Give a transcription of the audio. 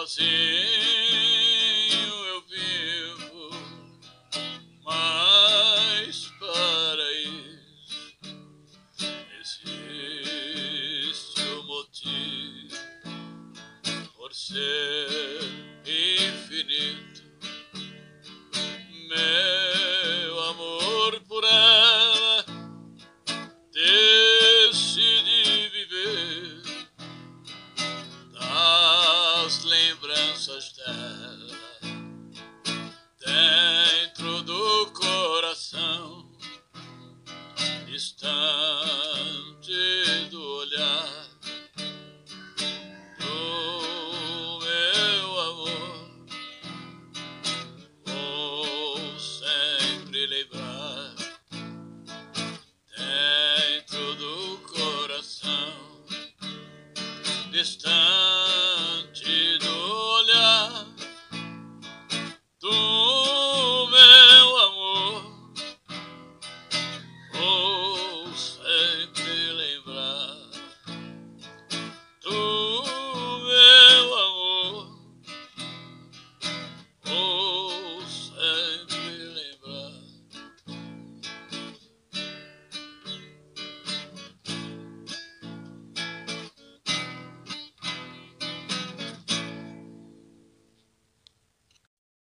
Sozinho eu vivo, mas para isso existe um motivo. Por ser infinito, meu amor por ela, decidi viver das lembranças dela dentro do coração, distante do olhar do meu amor. Vou sempre lembrar dentro do coração, distante